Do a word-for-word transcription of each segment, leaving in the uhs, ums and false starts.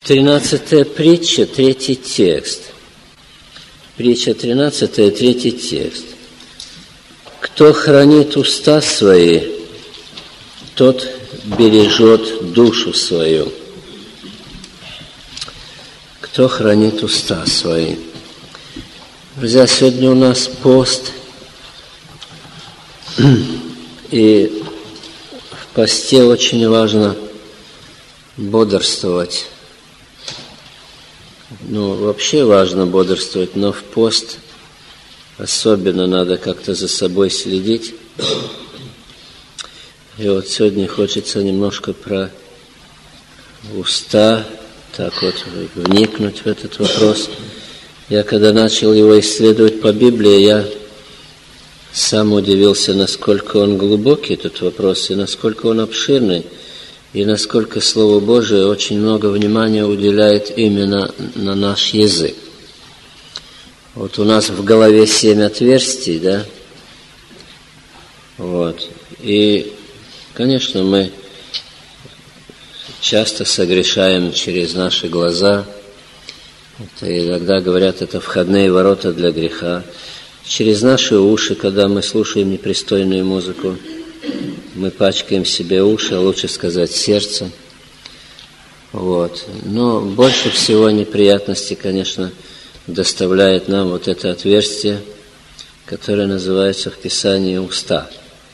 тринадцатая притча, третий текст. Притча тринадцатая, третий текст. Кто хранит уста свои, тот бережет душу свою. Кто хранит уста свои. Друзья, сегодня у нас пост, и в посте очень важно бодрствовать. Ну, вообще важно бодрствовать, но в пост особенно надо как-то за собой следить. И вот сегодня хочется немножко про уста, так вот вникнуть в этот вопрос. Я когда начал его исследовать по Библии, я сам удивился, насколько он глубокий, этот вопрос, и насколько он обширный, и насколько Слово Божие очень много внимания уделяет именно на наш язык. Вот у нас в голове семь отверстий, да? Вот. И, конечно, мы часто согрешаем через наши глаза. Это иногда говорят, это входные ворота для греха. Через наши уши, когда мы слушаем непристойную музыку, мы пачкаем себе уши, а лучше сказать сердце. Вот. Но больше всего неприятностей, конечно, доставляет нам вот это отверстие, которое называется в Писании уста.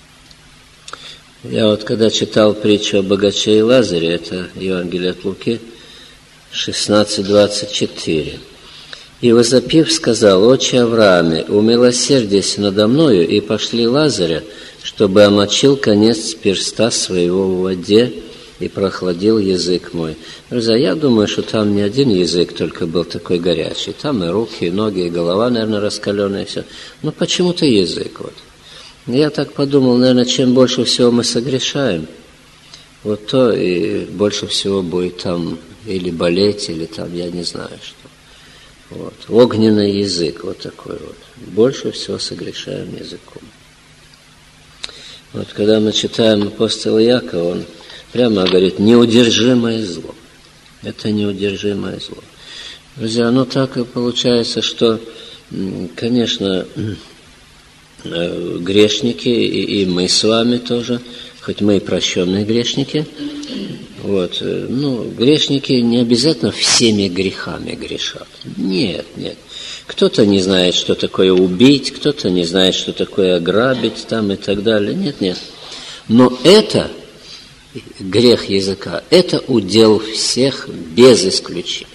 Я вот когда читал притчу о богаче и Лазаре, это Евангелие от Луки, шестнадцать двадцать четыре. «И возопив, сказал: Отче Аврааме, умилосердись надо мною, и пошли Лазаря, чтобы омочил конец перста своего в воде и прохладил язык мой». Друзья, я думаю, что там не один язык только был такой горячий. Там и руки, и ноги, и голова, наверное, раскаленная, и все. Но почему-то язык вот. Я так подумал, наверное, чем больше всего мы согрешаем, вот то и больше всего будет там или болеть, или там, я не знаю что. Вот. Огненный язык, вот такой вот. Больше всего согрешаем языком. Вот когда мы читаем апостола Иакова, он прямо говорит: неудержимое зло. Это неудержимое зло. Друзья, ну так и получается, что, конечно, грешники, и, и мы с вами тоже, хоть мы и прощенные грешники, вот, ну, грешники не обязательно всеми грехами грешат. Нет, нет. Кто-то не знает, что такое убить, кто-то не знает, что такое ограбить там и так далее. Нет, нет. Но это, грех языка, это удел всех без исключения.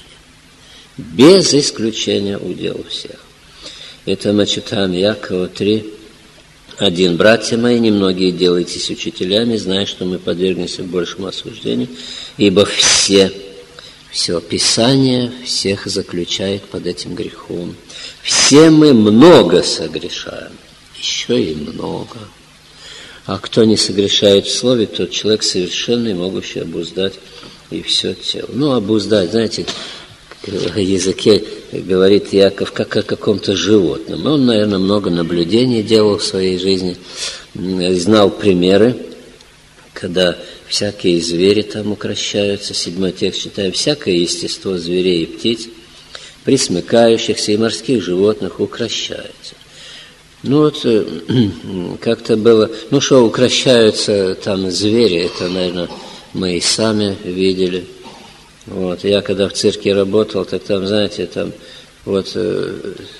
Без исключения удел всех. Это мы читаем Иакова три, один. «Братья мои, немногие делайтесь учителями, зная, что мы подвергнемся большему осуждению, ибо все, все Писание всех заключает под этим грехом. Все мы много согрешаем, еще и много. А кто не согрешает в слове, тот человек совершенный, могущий обуздать и все тело». Ну, обуздать, знаете, в языке говорит Иаков как о каком-то животном. Он, наверное, много наблюдений делал в своей жизни, знал примеры, когда всякие звери там укращаются, седьмой текст читаем: «Всякое естество зверей и птиц, пресмыкающихся и морских животных укращается». Ну вот, как-то было, ну что, укращаются там звери, это, наверное, мы и сами видели. Вот, я когда в цирке работал, так там, знаете, там вот э,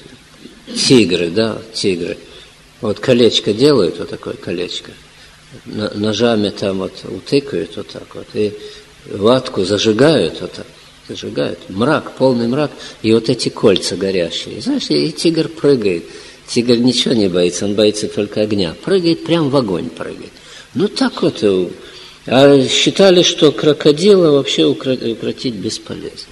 тигры, да, тигры. Вот колечко делают, вот такое колечко. На, ножами там вот утыкают вот так вот. И ватку зажигают вот так. Зажигают. Мрак, полный мрак. И вот эти кольца горящие. Знаешь, и тигр прыгает. Тигр ничего не боится, он боится только огня. Прыгает, прям в огонь прыгает. Ну так вот. А считали, что крокодила вообще укротить бесполезно.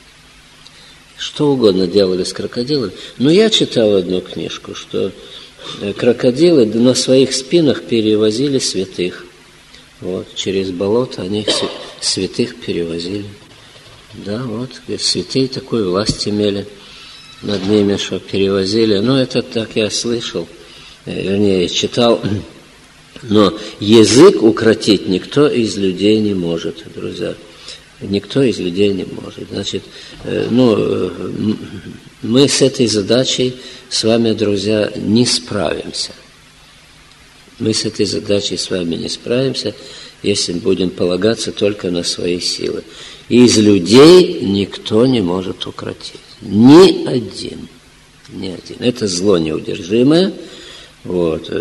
Что угодно делали с крокодилами. Но я читал одну книжку, что крокодилы на своих спинах перевозили святых. Вот, через болото они святых перевозили. Да, вот, святые такую власть имели над ними, что перевозили. Ну, это так я слышал, вернее, читал. Но язык укротить никто из людей не может, друзья. никто из людей не может. Значит, ну, мы с этой задачей с вами, друзья, не справимся. Мы с этой задачей с вами не справимся, если будем полагаться только на свои силы. И из людей никто не может укротить. Ни один. Ни один. Это зло неудержимое. Вот.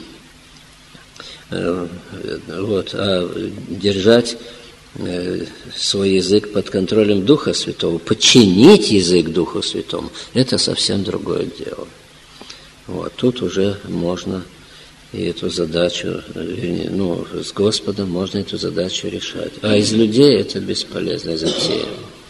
Вот. А держать свой язык под контролем Духа Святого, подчинить язык Духу Святому, это совсем другое дело. Вот. Тут уже можно и эту задачу, вернее, ну, с Господом можно эту задачу решать. А из людей это бесполезная затея.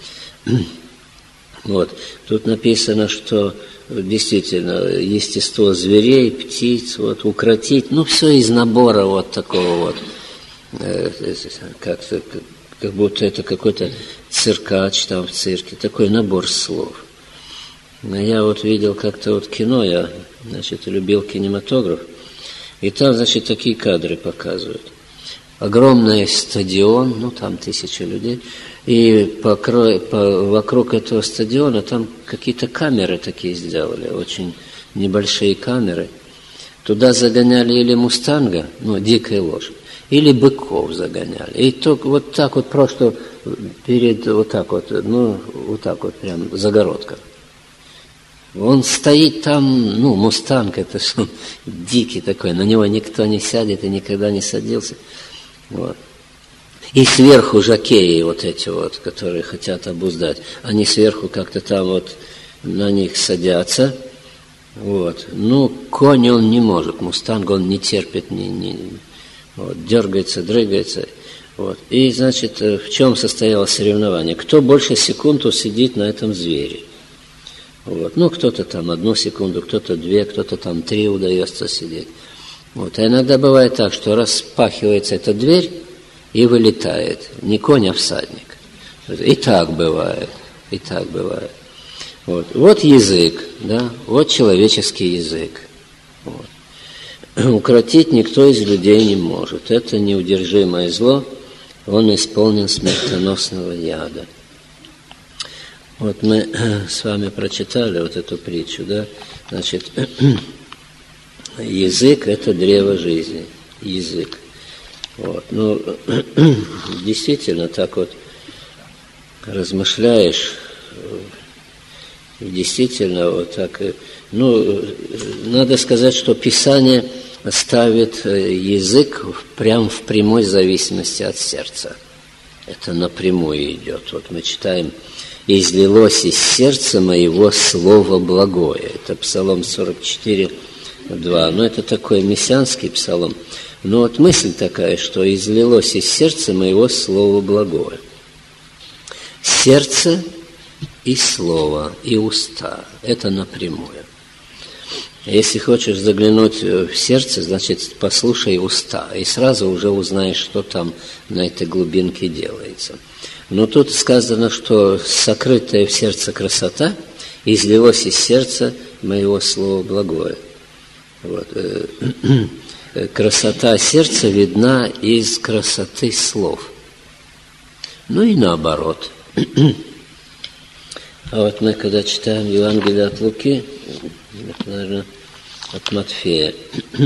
Вот. Тут написано, что действительно естество зверей, птиц, вот, укротить, ну, все из набора вот такого вот, э, как, как будто это какой-то циркач там в цирке, такой набор слов. Но я вот видел как-то вот кино, я, значит, любил кинематограф, и там, значит, такие кадры показывают. Огромный стадион, ну, там тысячи людей, и по, по, вокруг этого стадиона там какие-то камеры такие сделали, очень небольшие камеры. Туда загоняли или мустанга, ну, дикая лошадь, или быков загоняли. И только вот так вот просто перед, вот так вот, ну, вот так вот прям загородка. Он стоит там, ну, мустанг, это что, дикий такой, на него никто не сядет и никогда не садился. Вот. И сверху жокеи вот эти вот, которые хотят обуздать, они сверху как-то там вот на них садятся. Вот. Ну, конь он не может, мустанг он не терпит, не, не, вот, дергается, дрыгается. Вот. И, значит, в чем состоялось соревнование? Кто больше секунд усидит на этом звере? Вот. Ну, кто-то там одну секунду, кто-то две, кто-то там три удается сидеть. Вот. А иногда бывает так, что распахивается эта дверь и вылетает. Не конь, а всадник. И так бывает. И так бывает. Вот, вот язык, да, вот человеческий язык. Вот. Укротить никто из людей не может. Это неудержимое зло, он исполнен смертоносного яда. Вот мы с вами прочитали вот эту притчу, да, значит, язык – это древо жизни, язык. Вот. Ну, действительно, так вот размышляешь, действительно, вот так, ну, надо сказать, что Писание ставит язык прям в прямой зависимости от сердца. Это напрямую идет. Вот мы читаем: «Излилось из сердца моего слово благое». Это Псалом сорок четыре, два. Ну, это такой мессианский псалом. Но вот мысль такая, что излилось из сердца моего слово благое. Сердце и слово, и уста. Это напрямую. Если хочешь заглянуть в сердце, значит, послушай уста. И сразу уже узнаешь, что там на этой глубинке делается. Но тут сказано, что сокрытая в сердце красота излилось из сердца моего слова благое. Вот. Красота сердца видна из красоты слов. Ну и наоборот. А вот мы, когда читаем Евангелие от Луки, это, наверное, от Матфея,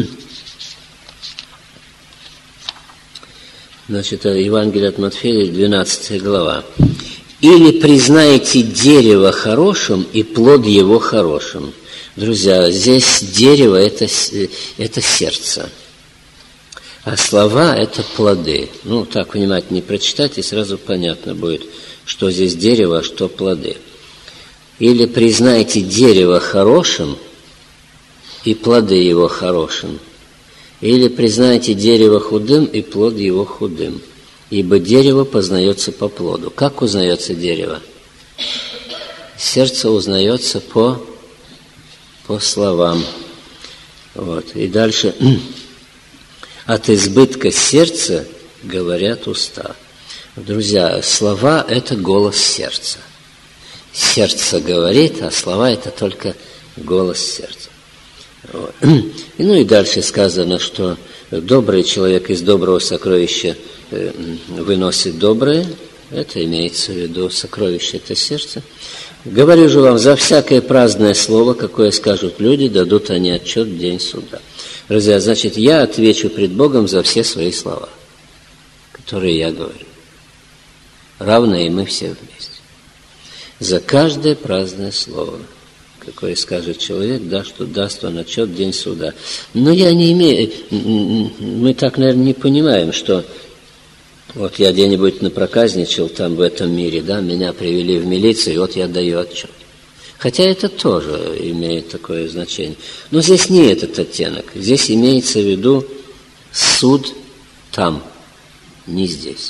значит, Евангелие от Матфея, двенадцатая глава. «Или признаете дерево хорошим, и плод его хорошим». Друзья, здесь дерево – это, это сердце, а слова – это плоды. Ну, так внимательно прочитать, и сразу понятно будет, что здесь дерево, а что плоды. «Или признайте дерево хорошим, и плоды его хорошим. Или признайте дерево худым, и плод его худым. Ибо дерево познается по плоду». Как узнается дерево? Сердце узнается по, по словам. Вот. И дальше. «От избытка сердца говорят уста». Друзья, слова – это голос сердца. Сердце говорит, а слова – это только голос сердца. Вот. И, ну и дальше сказано, что добрый человек из доброго сокровища выносит доброе, это имеется в виду сокровище это сердце. Говорю же вам, за всякое праздное слово, какое скажут люди, дадут они отчет в день суда. Друзья, значит, я отвечу пред Богом за все свои слова, которые я говорю. Равно и мы все вместе. За каждое праздное слово, какое скажет человек, да, что даст он отчет в день суда. Но я не имею, мы так, наверное, не понимаем, что вот я где-нибудь напроказничал там в этом мире, да, меня привели в милицию, и вот я даю отчет. Хотя это тоже имеет такое значение. Но здесь не этот оттенок. Здесь имеется в виду суд там, не здесь.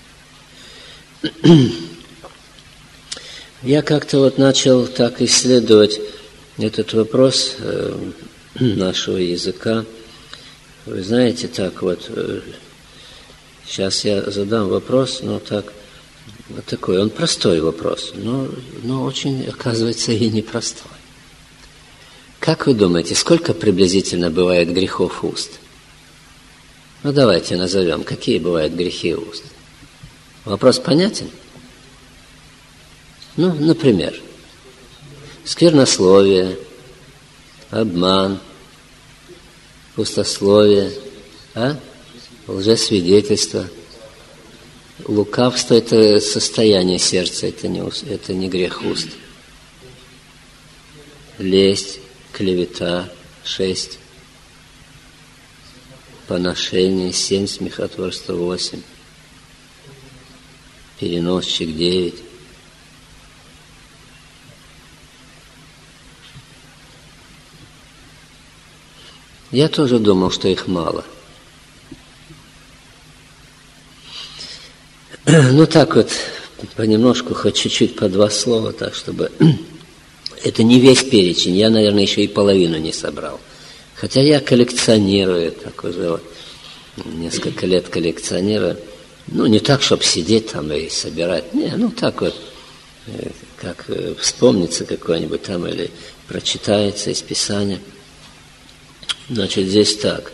Я как-то вот начал так исследовать этот вопрос э, нашего языка. Вы знаете, так вот, э, сейчас я задам вопрос, но так, вот такой, он простой вопрос, но, но очень, оказывается, и непростой. Как вы думаете, сколько приблизительно бывает грехов уст? Ну, давайте назовем, какие бывают грехи уст. Вопрос понятен? Ну, например, сквернословие, обман, пустословие, а? лжесвидетельство. Лукавство – это состояние сердца, это не, это не грех уст. Лесть, клевета – шесть. Поношение – семь, смехотворство – восемь. Переносчик – девять. Я тоже думал, что их мало. Ну так вот, понемножку, хоть чуть-чуть по два слова, так чтобы... Это не весь перечень, я, наверное, еще и половину не собрал. Хотя я коллекционирую, так уже вот, несколько лет коллекционирую. Ну, не так, чтобы сидеть там и собирать. Не, ну так вот, как вспомнится какой-нибудь там или прочитается из Писания. Значит, здесь так.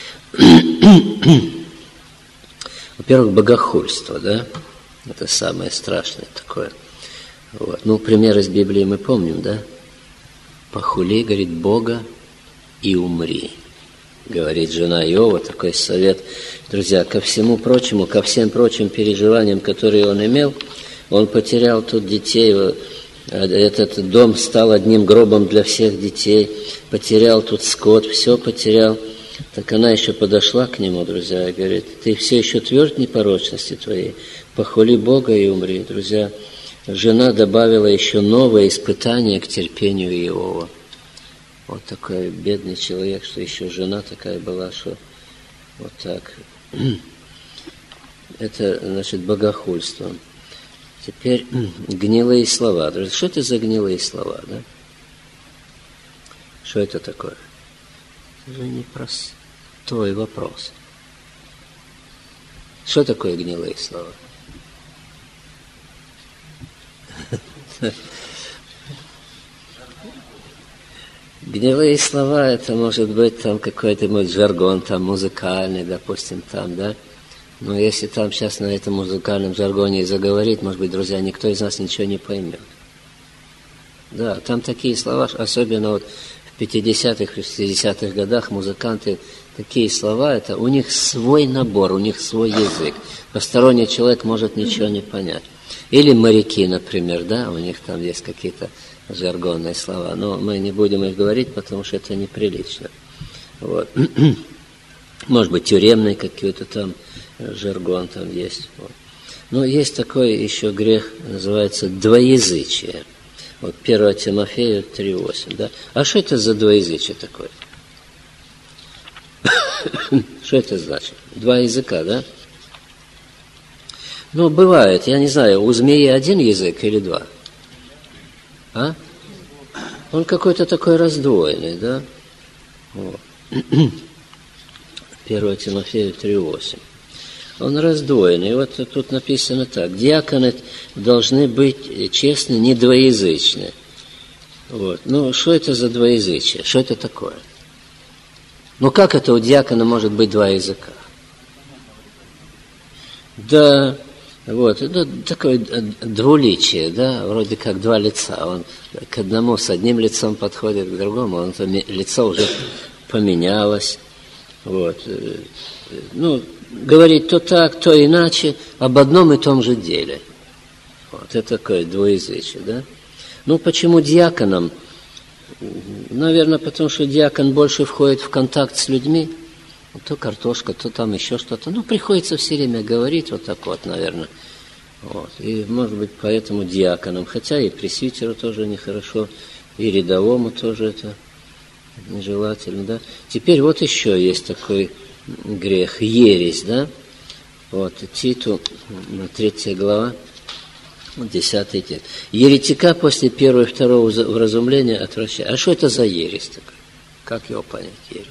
Во-первых, богохульство, да? Это самое страшное такое. Вот. Ну, пример из Библии мы помним, да? Похули, говорит, Бога и умри. Говорит жена Иова, такой совет. Друзья, ко всему прочему, ко всем прочим переживаниям, которые он имел, он потерял тут детей. Этот дом стал одним гробом для всех детей. Потерял тут скот, все потерял. Так она еще подошла к нему, друзья, и говорит, ты все еще тверд в непорочности твоей, похвали Бога и умри. Друзья, жена добавила еще новое испытание к терпению Иова. Вот такой бедный человек, что еще жена такая была, что вот так. Это, значит, богохульство. Теперь гнилые слова. Друзья, что это за гнилые слова, да? Что это такое? Это же непростой вопрос. Что такое гнилые слова? Гнилые слова, это может быть там какой-то мой жаргон, там музыкальный, допустим, там, да? Но если там сейчас на этом музыкальном жаргоне и заговорить, может быть, друзья, никто из нас ничего не поймет. Да, там такие слова, особенно вот в пятидесятых, шестидесятых годах музыканты, такие слова, это у них свой набор, у них свой язык. Посторонний человек может ничего не понять. Или моряки, например, да, у них там есть какие-то жаргонные слова, но мы не будем их говорить, потому что это неприлично. Вот. Может быть, тюремный какой-то там жаргон там есть. Вот. Но есть такой еще грех, называется двоязычие. Вот первое Тимофею три восемь, да? А что это за двоязычие такое? Что это значит? Два языка, да? Ну, бывает, я не знаю, у змеи один язык или два? А? Он какой-то такой раздвоенный, да? Вот. первое Тимофею три восемь. Он раздвоенный. Вот тут написано так. Диаконы должны быть честны, не двоязычны. Вот. Ну, что это за двоязычие? Что это такое? Ну, как это у диакона может быть два языка? Да, Вот, ну, такое двуличие, да, вроде как два лица. Он к одному с одним лицом подходит, к другому, он, лицо уже поменялось. Вот. Ну, говорить то так, то иначе, об одном и том же деле. Вот, это такое двуязычие, да. Ну, почему диаконом? Наверное, потому что диакон больше входит в контакт с людьми. То картошка, то там еще что-то. Ну, приходится все время говорить вот так вот, наверное. Вот. И, может быть, поэтому диаконом. Хотя и пресвитеру тоже нехорошо, и рядовому тоже это нежелательно, да. Теперь вот еще есть такой грех, ересь, да. Вот, Титу, третья глава, десятый текст. Еретика после первого и второго вразумления отвращает. А что это за ересь такая? Как его понять, ересь?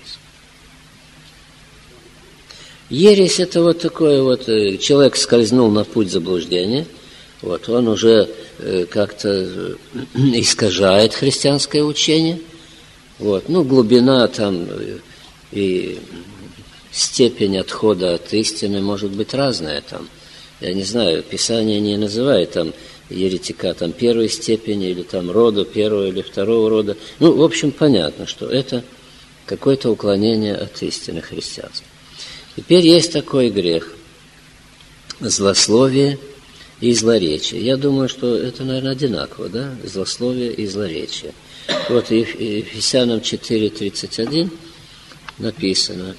Ересь – это вот такое вот, человек скользнул на путь заблуждения, вот, он уже как-то искажает христианское учение, вот, ну, глубина там и степень отхода от истины может быть разная там. Я не знаю, Писание не называет там еретика там первой степени или там рода первого или второго рода. Ну, в общем, понятно, что это какое-то уклонение от истины христианства. Теперь есть такой грех – злословие и злоречие. Я думаю, что это, наверное, одинаково, да? Злословие и злоречие. Вот Ефесянам четыре тридцать один написано.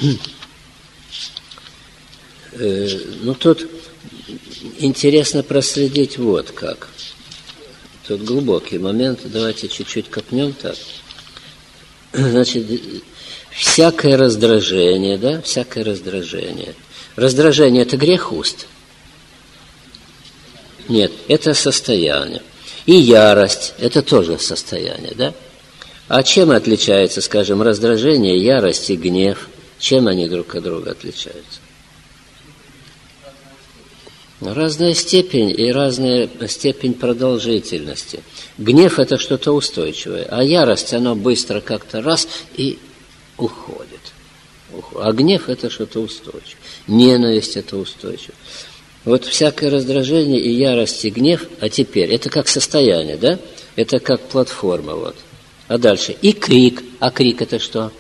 Ну, тут интересно проследить вот как. Тут глубокий момент. Давайте чуть-чуть копнем так. Значит, всякое раздражение, да, всякое раздражение. Раздражение – это грех уст? Нет, это состояние. И ярость – это тоже состояние, да? А чем отличается, скажем, раздражение, ярость и гнев? Чем они друг от друга отличаются? Разная степень и разная степень продолжительности. Гнев – это что-то устойчивое, а ярость, она быстро как-то раз и уходит. А гнев – это что-то устойчивое. Ненависть – это устойчиво. Вот всякое раздражение и ярость, и гнев, а теперь это как состояние, да? Это как платформа, вот. А дальше и крик. А крик – это что?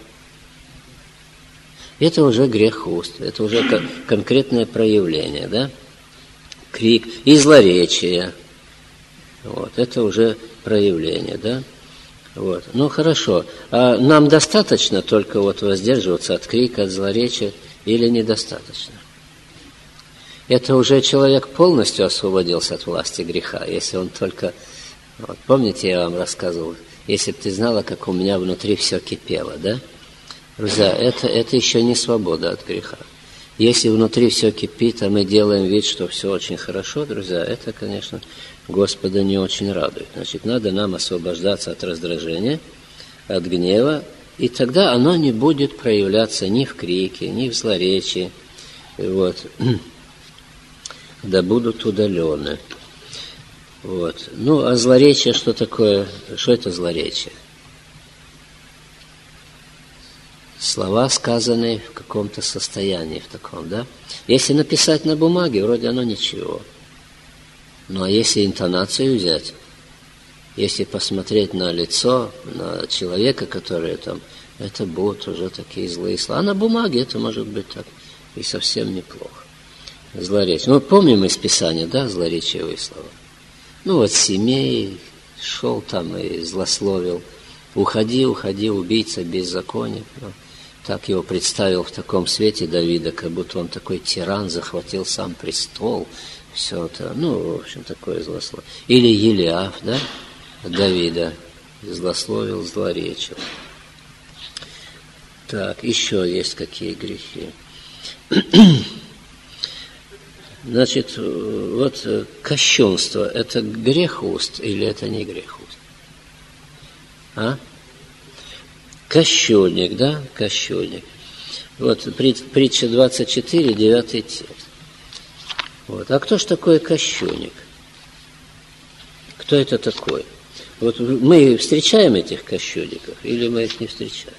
Это уже грех уст, это уже конкретное проявление, да? Крик и злоречие. Вот, это уже проявление, да? Вот. Ну, хорошо. А нам достаточно только вот воздерживаться от крика, от злоречия или недостаточно? Это уже человек полностью освободился от власти греха, если он только... Вот, помните, я вам рассказывал, если бы ты знала, как у меня внутри все кипело, да? Друзья, это, это еще не свобода от греха. Если внутри все кипит, а мы делаем вид, что все очень хорошо, друзья, это, конечно, Господа не очень радует. Значит, надо нам освобождаться от раздражения, от гнева, и тогда оно не будет проявляться ни в крике, ни в злоречии. Вот. Да будут удалены. Вот. Ну, а злоречие что такое? Что это злоречие? Слова, сказанные в каком-то состоянии, в таком, да? Если написать на бумаге, вроде оно ничего. Ну, а если интонацию взять, если посмотреть на лицо, на человека, который там, это будут уже такие злые слова. А на бумаге это может быть так и совсем неплохо. Злоречие. Ну, помним из Писания, да, злоречивые слова. Ну, вот Семей шел там и злословил. Уходи, уходи, убийца, беззаконник. Ну, так его представил в таком свете Давида, как будто он такой тиран, захватил сам престол. Все это, ну, в общем, такое злословие. Или Елиаф, да, Давида злословил, злоречил. Так, еще есть какие грехи. Значит, вот кощунство – это грех уст или это не грех уст? А? Кощунник, да? Кощунник. Вот притча двадцать четыре, девятый текст. Вот. А кто ж такой кощунник? Кто это такой? Вот мы встречаем этих кощунников или мы их не встречаем?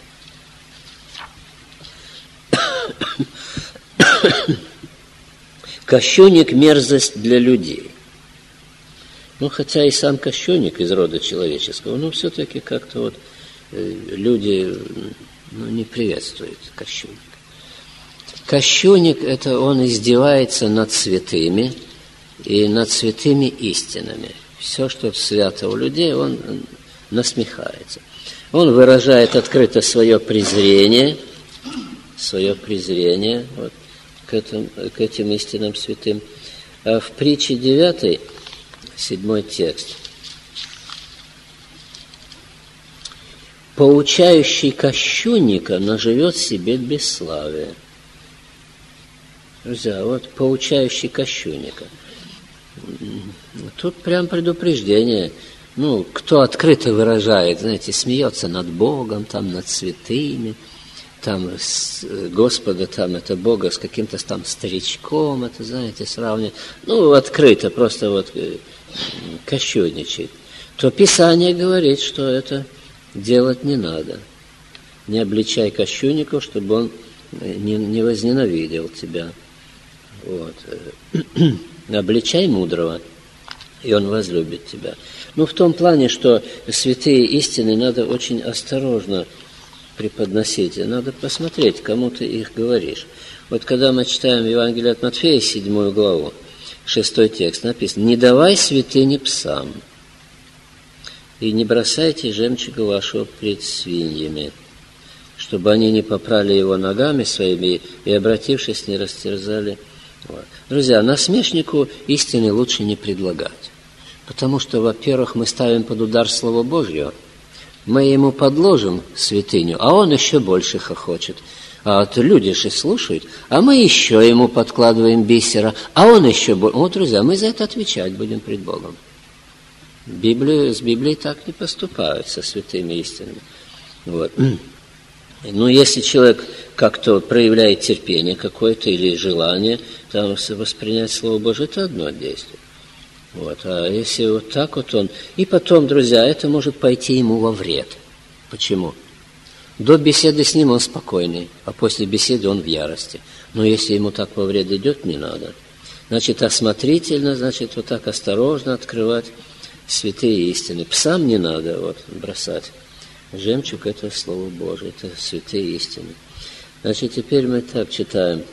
Кощунник – мерзость для людей. Ну, хотя и сам кощунник из рода человеческого, но все-таки как-то вот люди ну, не приветствуют кощунника. Кощунник – это он издевается над святыми и над святыми истинами. Все, что свято у людей, он насмехается. Он выражает открыто свое презрение, свое презрение вот, к, этим, к этим истинным святым. А в притче девятой, седьмой текст. «Поучающий кощунника наживет себе бесславие». Друзья, вот поучающий кощунника. Тут прям предупреждение. Ну, кто открыто выражает, знаете, смеется над Богом, там, над святыми, там, с Господа, там, это Бога с каким-то там старичком, это, знаете, сравнивает. Ну, открыто, просто вот кощунничает. То Писание говорит, что это делать не надо. Не обличай кощунников, чтобы он не, не возненавидел тебя. Вот. Обличай мудрого, и он возлюбит тебя. Ну, в том плане, что святые истины надо очень осторожно преподносить. Надо посмотреть, кому ты их говоришь. Вот когда мы читаем Евангелие от Матфея, седьмую главу, шестой текст, написано: «Не давай святыни псам, и не бросайте жемчуга вашего пред свиньями, чтобы они не попрали его ногами своими и, обратившись, не растерзали». Вот. Друзья, насмешнику истины лучше не предлагать. Потому что, во-первых, мы ставим под удар Слово Божье, мы ему подложим святыню, а он еще больше хохочет. А вот люди же слушают, а мы еще ему подкладываем бисера, а он еще больше. Вот, друзья, мы за это отвечать будем пред Богом. Библия, с Библией так не поступают, со святыми истинами. Вот. Ну, если человек как-то проявляет терпение какое-то или желание там воспринять Слово Божие, это одно действие. Вот. А если вот так вот он... И потом, друзья, это может пойти ему во вред. Почему? До беседы с ним он спокойный, а после беседы он в ярости. Но если ему так во вред идет, не надо. Значит, осмотрительно, значит, вот так осторожно открывать святые истины. Псам не надо вот бросать. Жемчуг – это Слово Божие, это святые истины. Значит, теперь мы так читаем.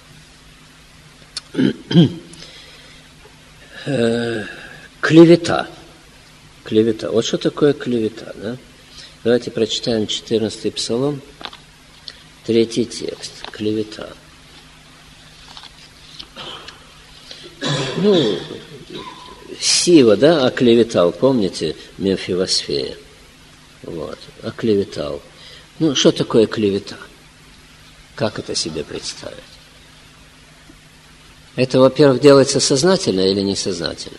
Клевета. Клевета. Вот что такое клевета, да? Давайте прочитаем четырнадцатый псалом, третий текст. Клевета. Ну, Сива, да, оклеветал, помните, Мемфивосфея? Вот, оклеветал. Ну, что такое клевета? Как это себе представить? Это, во-первых, делается сознательно или несознательно?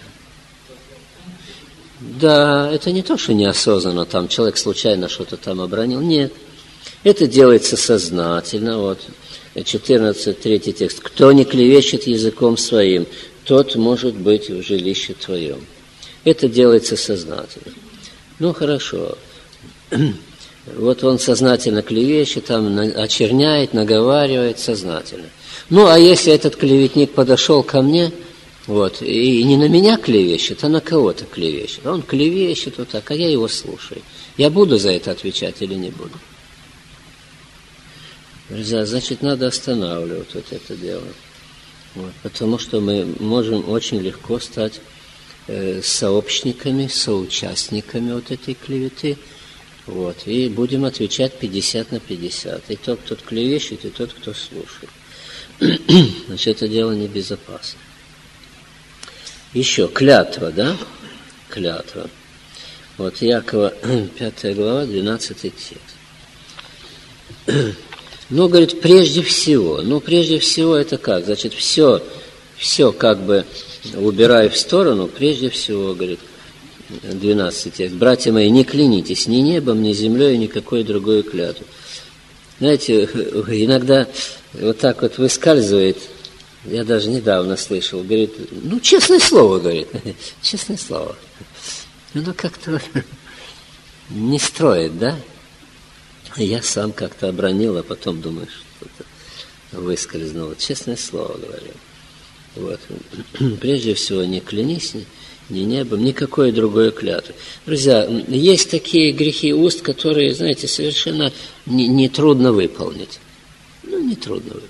Да, это не то, что неосознанно, там человек случайно что-то там обронил. Нет, это делается сознательно. Вот, четырнадцатый, третий текст. «Кто не клевещет языком своим, тот может быть в жилище твоем». Это делается сознательно. Ну, хорошо. Вот он сознательно клевещет, там очерняет, наговаривает сознательно. Ну, а если этот клеветник подошел ко мне, вот, и не на меня клевещет, а на кого-то клевещет. Он клевещет вот так, а я его слушаю. Я буду за это отвечать или не буду? Значит, надо останавливать вот это дело. Вот, потому что мы можем очень легко стать э, сообщниками, соучастниками вот этой клеветы. Вот, и будем отвечать пятьдесят на пятьдесят. И тот, кто клевещет, и тот, кто слушает. Значит, это дело небезопасно. Еще клятва, да? Клятва. Вот Якова, пятая глава, двенадцатый текст. Ну, говорит, прежде всего. Ну, прежде всего это как? Значит, все, все как бы убираю в сторону. Прежде всего, говорит, двенадцатый текст. Братья мои, не клянитесь ни небом, ни землей, ни какой другой клятвой. Знаете, иногда вот так вот выскальзывает, я даже недавно слышал, говорит, ну, честное слово, говорит, честное слово. Ну, как-то не строит, да? Я сам как-то обронил, а потом думаю, что-то выскользнуло. Честное слово говорю. Вот. Прежде всего, не клянись ни, ни небом, никакой другой клятвы. Друзья, есть такие грехи уст, которые, знаете, совершенно не, не трудно выполнить. Ну, не трудно выполнить.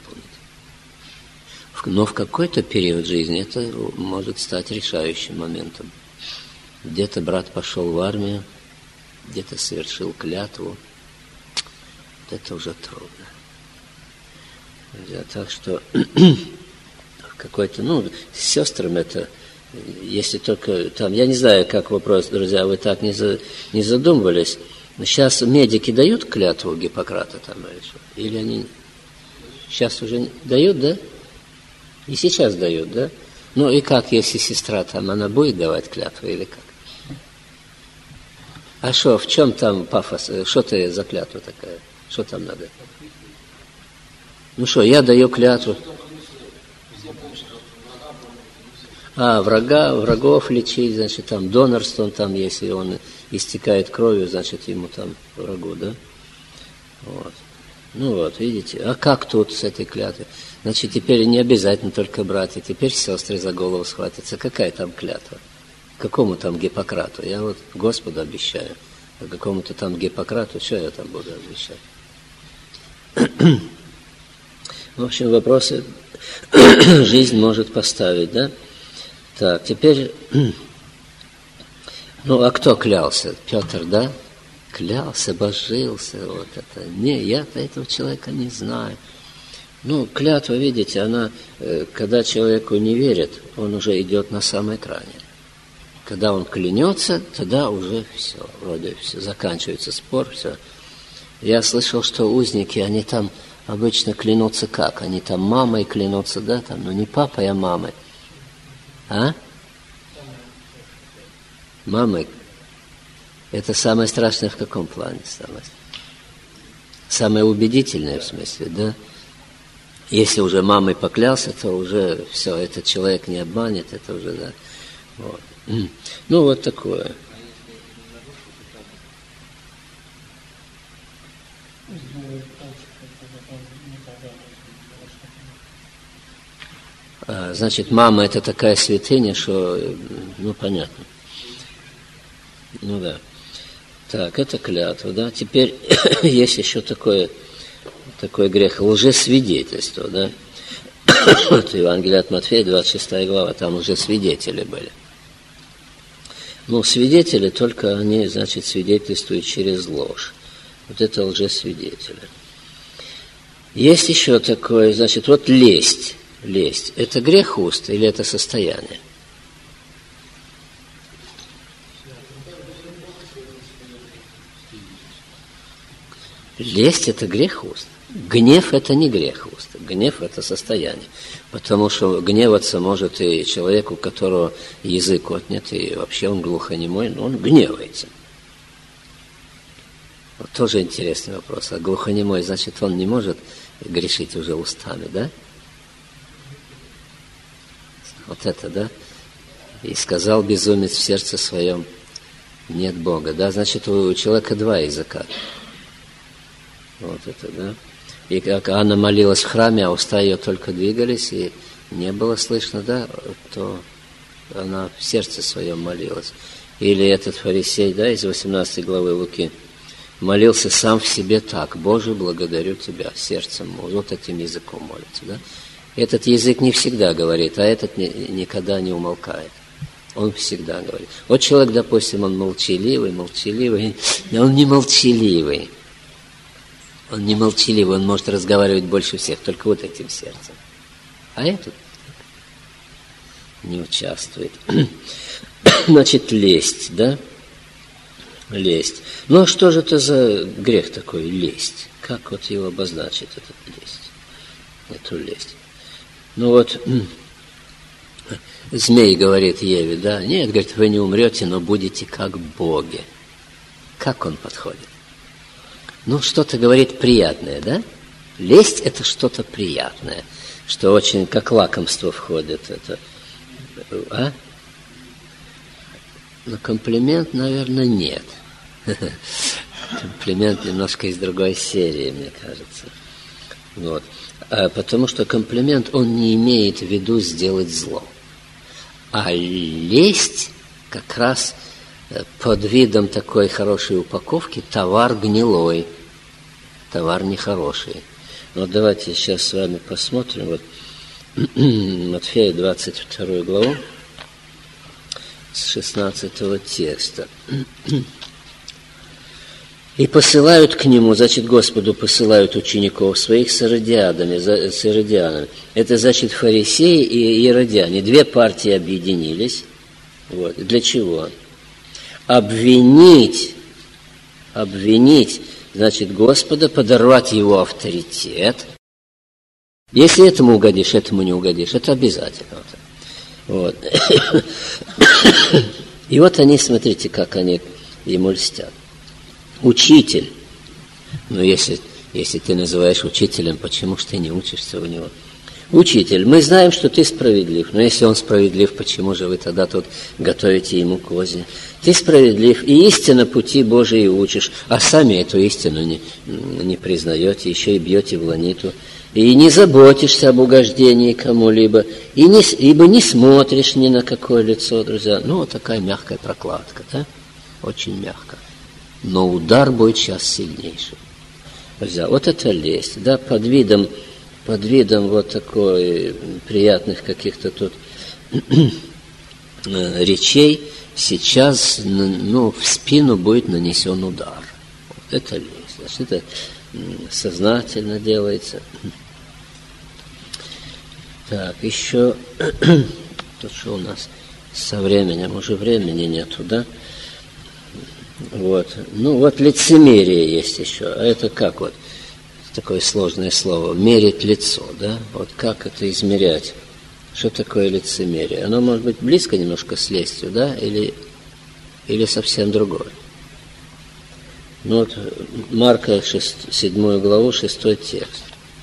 Но в какой-то период жизни это может стать решающим моментом. Где-то брат пошел в армию, где-то совершил клятву. Вот это уже трудно. Друзья, так что какой-то, ну, с сестрами это, если только там, я не знаю, как вопрос, друзья, вы так не, за, не задумывались. Сейчас медики дают клятву Гиппократа там или что? Или они сейчас уже дают, да? И сейчас дают, да? Ну и как, если сестра там, она будет давать клятву или как? А что, в чем там пафос? Что ты за клятва такая? Что там надо? Ну что, я даю клятву. А, врага, врагов лечить, значит, там донорство, он там, если он истекает кровью, значит, ему там врагу, да? Вот. Ну вот, видите. А как тут с этой клятвой? Значит, теперь не обязательно только братья, теперь сестры за голову схватятся. Какая там клятва? Какому там Гиппократу? Я вот Господу обещаю. А какому-то там Гиппократу, что я там буду обещать? В общем, вопросы жизнь может поставить, да? Так, теперь, ну, а кто клялся? Петр, да? Клялся, божился, вот это. Не, я-то этого человека не знаю. Ну, клятва, видите, она, когда человеку не верит, он уже идет на самой крайне. Когда он клянется, тогда уже все, вроде все, заканчивается спор, все. Я слышал, что узники, они там обычно клянутся как? Они там мамой клянутся, да, там, но не папой, а мамой. А? Мамой. Это самое страшное в каком плане? Самое, самое убедительное в смысле, да? Если уже мамой поклялся, то уже все, этот человек не обманет, это уже, да. Вот. Ну, вот такое. А, значит, мама это такая святыня, что, ну, понятно. Ну, да. Так, это клятва, да. Теперь есть еще такое, такой грех, лжесвидетельство, да. Это Евангелие от Матфея, двадцать шестая глава, там лжесвидетели были. Ну, свидетели, только они, значит, свидетельствуют через ложь. Вот это лжесвидетели. Есть еще такое, значит, вот лесть. Лесть. Это грех уст или это состояние? Лесть – это грех уст. Гнев – это не грех уст. Гнев – это состояние. Потому что гневаться может и человеку, у которого язык отнят, и вообще он глухонемой, но он гневается. Вот тоже интересный вопрос. А глухонемой, значит, он не может грешить уже устами, да? Вот это, да? И сказал безумец в сердце своем: нет Бога, да? Значит, у человека два языка. Вот это, да? И как Анна молилась в храме, а уста ее только двигались, и не было слышно, да, то она в сердце своем молилась. Или этот фарисей, да, из восемнадцатой главы Луки, молился сам в себе так: Боже, благодарю Тебя, сердцем, вот этим языком молится, да. Этот язык не всегда говорит, а этот не, никогда не умолкает. Он всегда говорит. Вот человек, допустим, он молчаливый, молчаливый, но он не молчаливый. Он не молчаливый, он может разговаривать больше всех, только вот этим сердцем. А этот не участвует. Значит, лесть, да? Лесть. Ну, а что же это за грех такой, лесть? Как вот его обозначить, этот лесть? Эту лесть. Ну вот, змей говорит Еве, да? Нет, говорит, вы не умрете, но будете как боги. Как он подходит? Ну, что-то говорит приятное, да? Лесть – это что-то приятное, что очень как лакомство входит. Это, а? Но комплимент, наверное, нет. Комплимент немножко из другой серии, мне кажется. Вот. А потому что комплимент, он не имеет в виду сделать зло. А лесть как раз под видом такой хорошей упаковки товар гнилой, товар нехороший. Вот давайте сейчас с вами посмотрим. Вот Матфея двадцать вторую главу с шестнадцатого текста. «И посылают к нему, значит, Господу посылают учеников своих с иродиадами, с иродианами». Это значит фарисеи и иродиане. Две партии объединились. Вот. Для чего? Обвинить, обвинить, значит, Господа, подорвать его авторитет. Если этому угодишь, этому не угодишь. Это обязательно. Вот. И вот они, смотрите, как они ему льстят. Учитель. Но если, если ты называешь учителем, почему же ты не учишься у него? Учитель, мы знаем, что ты справедлив. Но если он справедлив, почему же вы тогда тут готовите ему козни? Ты справедлив, и истинно пути Божии учишь, а сами эту истину не, не признаете, еще и бьете в ланиту. И не заботишься об угождении кому-либо, и не, ибо не смотришь ни на какое лицо, друзья. Ну, вот такая мягкая прокладка, да? Очень мягкая. Но удар будет сейчас сильнейший. Друзья, вот это лесть, да, под видом, под видом вот такой приятных каких-то тут речей сейчас, ну, в спину будет нанесен удар. Вот это лесть. Значит, это сознательно делается. Так, еще тут что у нас со временем, уже времени нету, да? Вот. Ну, вот лицемерие есть еще. А это как вот? Такое сложное слово. Мерить лицо, да? Вот как это измерять? Что такое лицемерие? Оно может быть близко немножко с лестью, да? Или, или совсем другое? Ну вот Марка седьмую главу, шестой текст.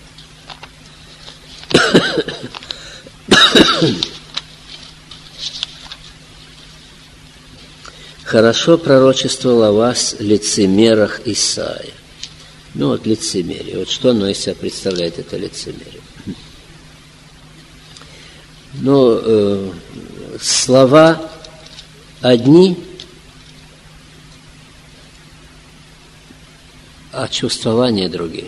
«Хорошо пророчествовал о вас лицемерах Исаия». Ну вот лицемерие. Вот что оно из себя представляет, это лицемерие? Ну, э, слова одни, а чувствования другие.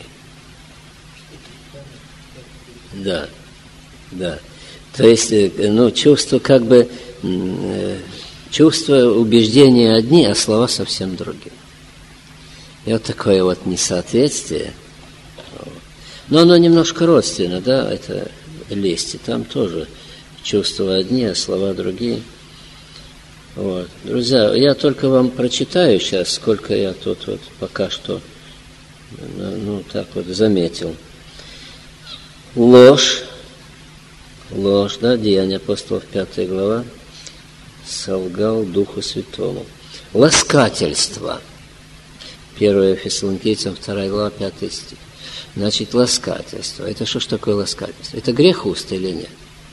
Да, да. То есть, ну, чувства как бы... Э, чувства, убеждения одни, а слова совсем другие. И вот такое вот несоответствие. Но оно немножко родственно, да, это лесть. И там тоже чувства одни, а слова другие. Вот. Друзья, я только вам прочитаю сейчас, сколько я тут вот пока что, ну, так вот заметил. Ложь, ложь, да, Деяния апостолов, пятая глава. Солгал Духу Святому. Ласкательство. первое Фессалоникийцам, вторая глава, пятый стих. Значит, ласкательство. Это что ж такое ласкательство? Это грех уст или нет?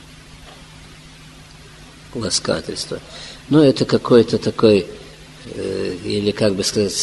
Ласкательство. Ну, это какой-то такой, э, или как бы сказать,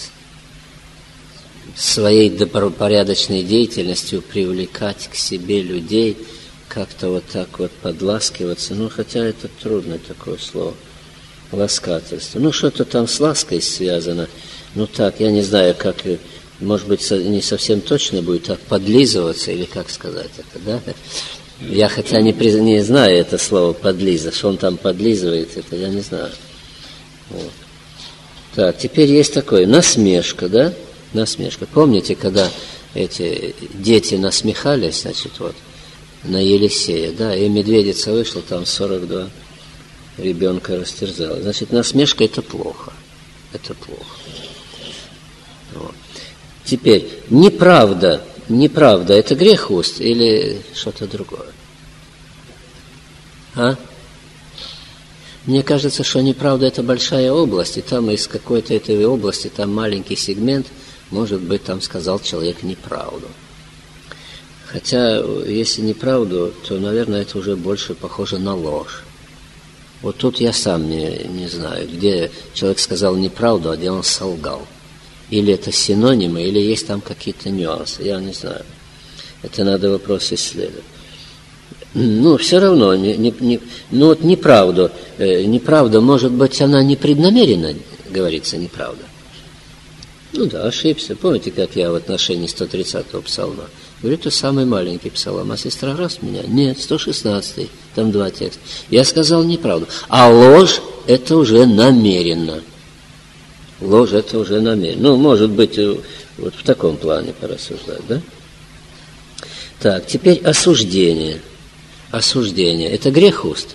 своей добропорядочной деятельностью привлекать к себе людей, как-то вот так вот подласкиваться. Ну, хотя это трудное такое слово. Ласкательство. Ну, что-то там с лаской связано. Ну, так, я не знаю, как, может быть, не совсем точно будет, так подлизываться, или как сказать это, да? Я хотя не, приз... не знаю это слово подлиза, что он там подлизывает, это я не знаю. Вот. Так, теперь есть такое, насмешка, да? Насмешка. Помните, когда эти дети насмехались, значит, вот, на Елисея, да, и медведица вышла, там сорок два ребенка растерзала. Значит, насмешка – это плохо. Это плохо. Вот. Теперь, неправда, неправда – это грех уст или что-то другое? А? Мне кажется, что неправда – это большая область, и там из какой-то этой области, там маленький сегмент, может быть, там сказал человек неправду. Хотя, если неправду, то, наверное, это уже больше похоже на ложь. Вот тут я сам не, не знаю, где человек сказал неправду, а где он солгал. Или это синонимы, или есть там какие-то нюансы, я не знаю. Это надо вопрос исследовать. Ну, все равно, не, не, не, ну вот неправду, э, неправда, может быть, она непреднамеренно говорится, неправда. Ну да, ошибся. Помните, как я в отношении сто тридцатого псалма? Говорю, это самый маленький псалом, а сестра раз меня? Нет, сто шестнадцатый, там два текста. Я сказал неправду. А ложь – это уже намеренно. Ложь – это уже намеренно. Ну, может быть, вот в таком плане порассуждать, да? Так, теперь осуждение. Осуждение – это грех уст?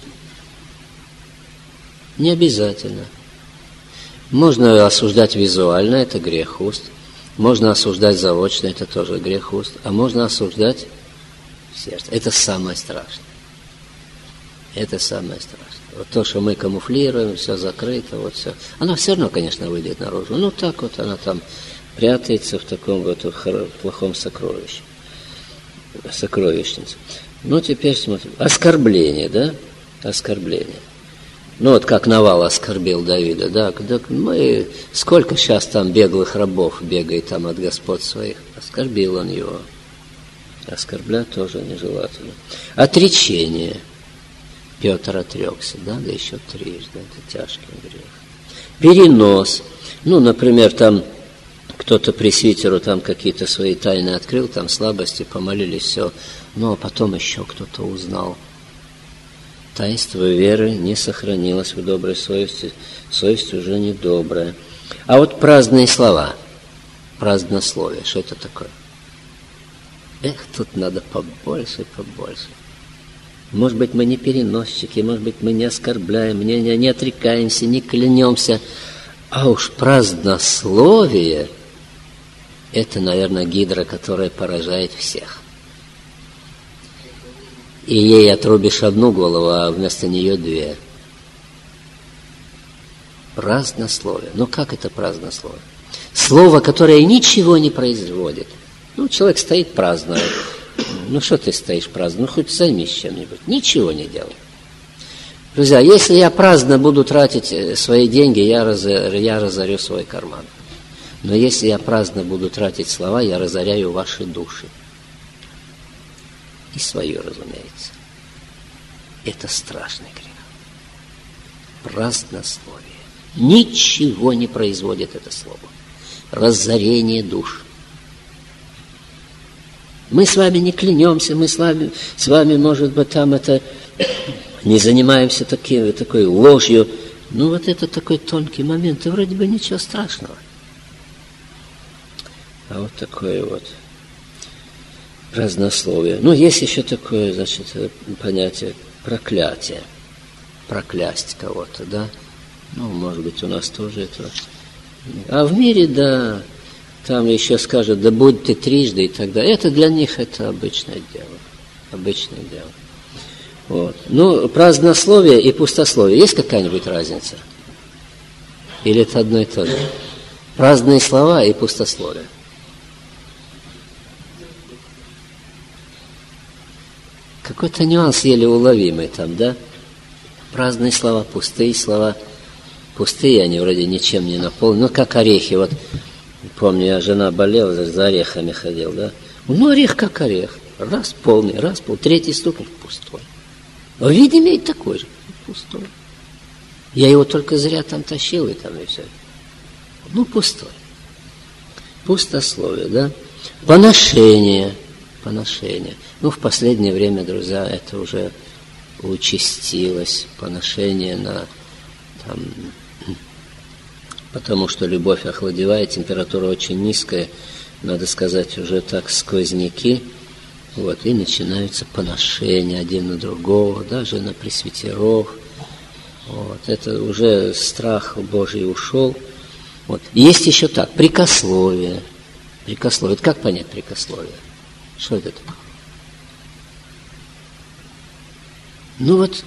Не обязательно. Можно осуждать визуально – это грех уст. Можно осуждать заочно – это тоже грех уст. А можно осуждать в сердце. Это самое страшное. Это самое страшное. Вот то, что мы камуфлируем, все закрыто, вот все. Она все равно, конечно, выйдет наружу. Ну, так вот она там прятается в таком вот плохом сокровище. Сокровищнице. Ну, теперь смотрим. Оскорбление, да? Оскорбление. Ну, вот как Навал оскорбил Давида, да? Когда мы... Сколько сейчас там беглых рабов бегает там от господ своих? Оскорбил он его. Оскорблять тоже нежелательно. Отречение. Петр отрекся, да? Да еще трижды. Это тяжкий грех. Перенос. Ну, например, там кто-то пресвитеру там какие-то свои тайны открыл, там слабости, помолились, все. Ну, а потом еще кто-то узнал. Таинство веры не сохранилось в доброй совести, совесть уже недобрая. А вот праздные слова, празднословие, что это такое? Эх, тут надо побольше, побольше. Может быть, мы не переносчики, может быть, мы не оскорбляем, не, не, не отрекаемся, не клянемся. А уж празднословие – это, наверное, гидра, которая поражает всех. И ей отрубишь одну голову, а вместо нее две. Празднословие. Ну, как это празднословие? Слово, которое ничего не производит. Ну, человек стоит праздно. Ну, что ты стоишь праздно? Ну, хоть займись чем-нибудь. Ничего не делай. Друзья, если я праздно буду тратить свои деньги, я, раз, я разорю свой карман. Но если я праздно буду тратить слова, я разоряю ваши души. И свое, разумеется. Это страшный грех. Празднословие. Ничего не производит это слово. Разорение душ. Мы с вами не клянемся, мы с вами, с вами, может быть, там это не занимаемся таким, такой ложью. Ну, вот это такой тонкий момент, и вроде бы ничего страшного. А вот такое вот празднословие. Ну, есть еще такое, значит, понятие проклятие. Проклясть кого-то, да? Ну, может быть, у нас тоже это. А в мире, да, там еще скажут, да будь ты трижды и так далее. Это для них это обычное дело. Обычное дело. Вот. Ну, празднословие и пустословие. Есть какая-нибудь разница? Или это одно и то же? Праздные слова и пустословие. Какой-то нюанс еле уловимый там, да? Праздные слова, пустые слова. Пустые они вроде ничем не наполнены. Ну, как орехи. Вот, помню, я жена болела, за орехами ходил, да? Ну, орех как орех. Раз полный, раз полный. Третий стукнул, пустой. А вид имеет такой же, пустой. Я его только зря там тащил, и там, и все. Ну, пустой. Пустословие, да? Поношение. Поношение. Ну, в последнее время, друзья, это уже участилось. Поношение на там, потому что любовь охладевает, температура очень низкая, надо сказать, уже так сквозняки. Вот, и начинаются поношения один на другого, даже на пресвитеров. Вот, это уже страх Божий ушел. Вот. Есть еще так, прикословие. Прикословие. Это как понять прикословие? Что это такое? Ну вот,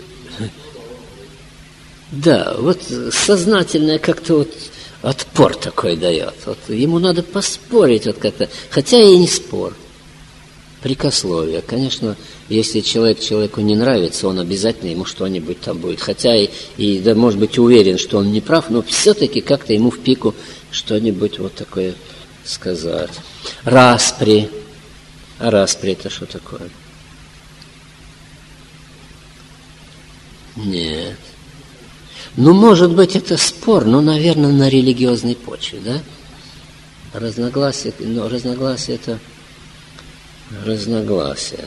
да, вот сознательное как-то вот отпор такой дает. Вот ему надо поспорить вот как-то, хотя и не спор. Прикословие. Конечно, если человек человеку не нравится, он обязательно ему что-нибудь там будет. Хотя и, и да, может быть, уверен, что он не прав, но все-таки как-то ему в пику что-нибудь вот такое сказать. Распри. А распри это что такое? Нет. Ну, может быть, это спор, но, наверное, на религиозной почве, да? Разногласие, но разногласие это разногласие.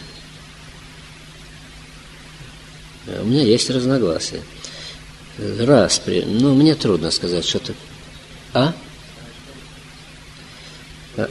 У меня есть разногласия. Распри. Ну, мне трудно сказать, что это. А? а?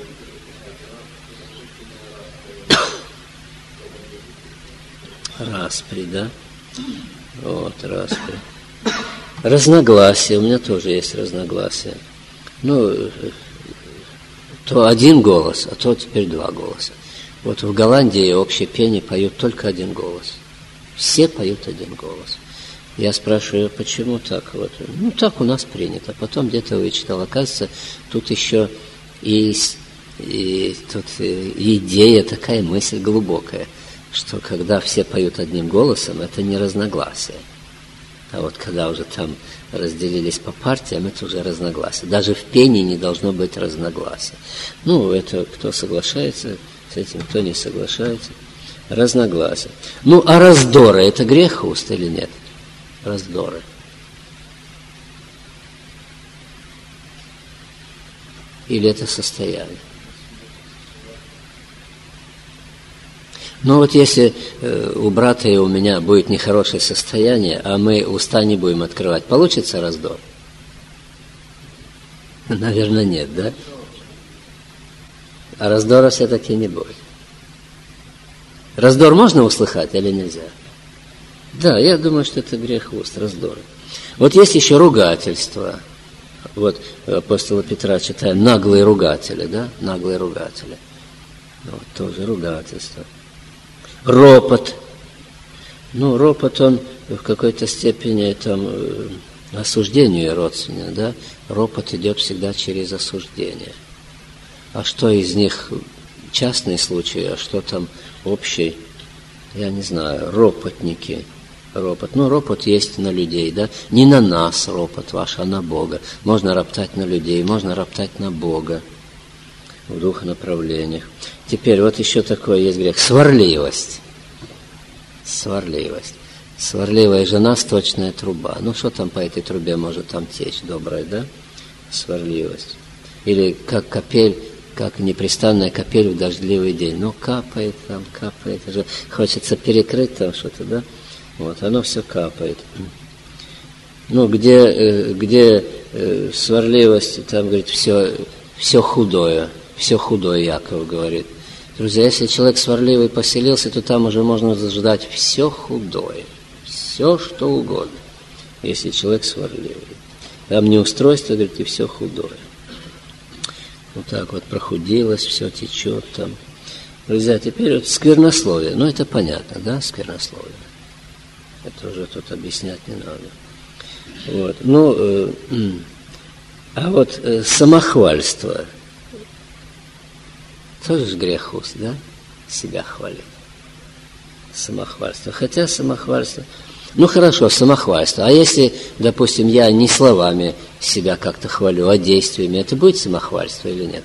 Распри, да? Вот, распри. Разногласия. У меня тоже есть разногласия. Ну, то один голос, а то теперь два голоса. Вот в Голландии общее пение поют только один голос. Все поют один голос. Я спрашиваю, почему так? Вот. Ну, так у нас принято. Потом где-то вычитал. Оказывается, тут еще и, и тут идея, такая мысль глубокая, что когда все поют одним голосом, это не разногласие. А вот когда уже там разделились по партиям, это уже разногласие. Даже в пении не должно быть разногласия. Ну, это кто соглашается с этим, кто не соглашается. Разногласия. Ну, а раздоры – это грех уст или нет? Раздоры. Или это состояние? Ну вот если э, у брата и у меня будет нехорошее состояние, а мы уста не будем открывать, получится раздор? Наверное, нет, да? А раздора все-таки не будет. Раздор можно услыхать или нельзя? Да, я думаю, что это грех уст, раздоры. Вот есть еще ругательство. Вот апостола Петра читаем, наглые ругатели, да? Наглые ругатели. Вот тоже ругательство. Ропот. Ну, ропот, он в какой-то степени там осуждению родственен, да? Ропот идет всегда через осуждение. А что из них частные случаи, а что там общий, я не знаю, ропотники. Ропот. Ну, ропот есть на людей, да? Не на нас ропот ваш, а на Бога. Можно роптать на людей, можно роптать на Бога в двух направлениях. Теперь вот еще такой есть грех. Сварливость. Сварливость. Сварливая жена, сточная труба. Ну, что там по этой трубе может там течь? Добрая, да? Сварливость. Или как капель, как непрестанная капель в дождливый день. Ну, капает там, капает. Уже хочется перекрыть там что-то, да? Вот, оно все капает. Ну, где, где сварливость, там, говорит, все, все худое. Все худое, Яков говорит. Друзья, если человек сварливый поселился, то там уже можно ждать все худое. Все, что угодно. Если человек сварливый. Там неустройство, говорит, и все худое. Вот так вот прохудилось, все течет там. Друзья, теперь вот сквернословие. Ну, это понятно, да, сквернословие. Это уже тут объяснять не надо. Вот. Ну, э, а вот э, самохвальство. Тоже же грех уст, да? Себя хвалить. Самохвальство. Хотя самохвальство... Ну, хорошо, самохвальство. А если, допустим, я не словами себя как-то хвалю, а действиями, это будет самохвальство или нет?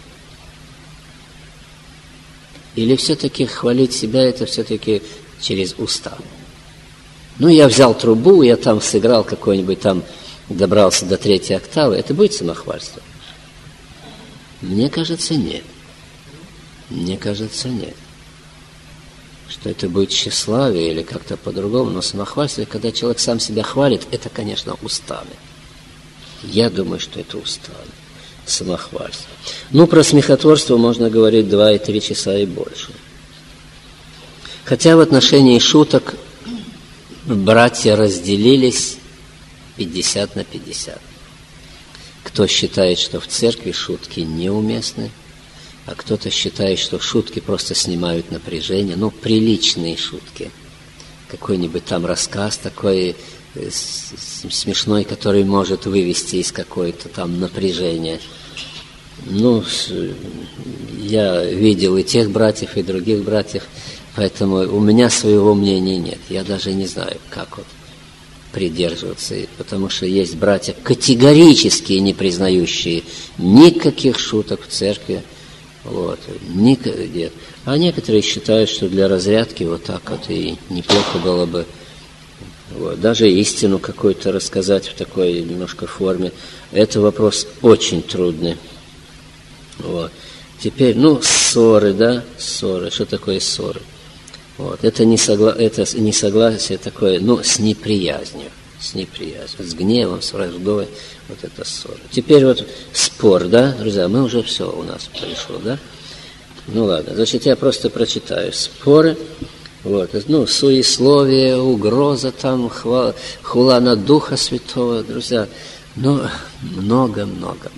Или все-таки хвалить себя, это все-таки через уста? Ну, я взял трубу, я там сыграл какой-нибудь там, добрался до третьей октавы, это будет самохвальство? Мне кажется, нет. Мне кажется, нет. Что это будет тщеславие или как-то по-другому, но самохвальство, когда человек сам себя хвалит, это, конечно, устами. Я думаю, что это устами. Самохвальство. Ну, про смехотворство можно говорить два и три часа и больше. Хотя в отношении шуток братья разделились пятьдесят на пятьдесят. Кто считает, что в церкви шутки неуместны, а кто-то считает, что шутки просто снимают напряжение, ну, приличные шутки. Какой-нибудь там рассказ такой смешной, который может вывести из какой-то там напряжения. Ну, я видел и тех братьев, и других братьев, поэтому у меня своего мнения нет. Я даже не знаю, как вот придерживаться, потому что есть братья, категорически не признающие никаких шуток в церкви. Вот. Нет. А некоторые считают, что для разрядки вот так вот и неплохо было бы вот, даже истину какую-то рассказать в такой немножко форме. Это вопрос очень трудный. Вот. Теперь, ну, ссоры, да, ссоры. Что такое ссоры? Вот. Это, несогла... это несогласие такое, ну, с неприязнью. С неприязнью, с гневом, с враждой. Вот это ссора. Теперь вот спор, да, друзья, мы уже все у нас пришло, да? Ну ладно, значит, я просто прочитаю. Споры, вот, ну, суесловие, угроза там, хвала, хула на Духа Святого, друзья. Ну, много-много.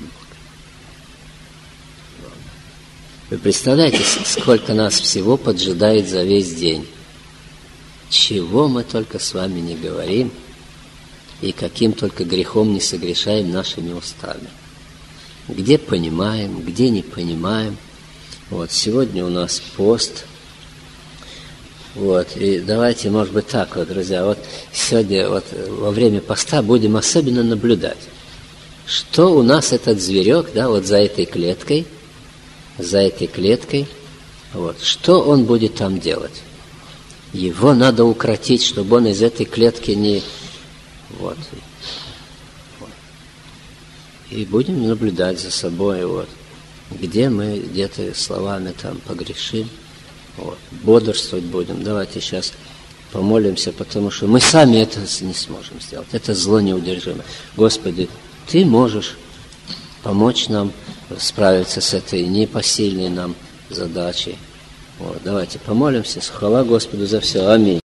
Вы представляете, сколько нас всего поджидает за весь день? Чего мы только с вами не говорим, и каким только грехом не согрешаем нашими устами. Где понимаем, где не понимаем. Вот, сегодня у нас пост. Вот, и давайте, может быть, так вот, друзья, вот сегодня вот во время поста будем особенно наблюдать, что у нас этот зверек, да, вот за этой клеткой, за этой клеткой, вот, что он будет там делать. Его надо укротить, чтобы он из этой клетки не... Вот. Вот. И будем наблюдать за собой, вот, где мы где-то словами там погрешим. Вот. Бодрствовать будем. Давайте сейчас помолимся, потому что мы сами это не сможем сделать. Это зло неудержимое. Господи, Ты можешь помочь нам справиться с этой непосильной нам задачей. Вот. Давайте помолимся. Хвала Господу за все. Аминь.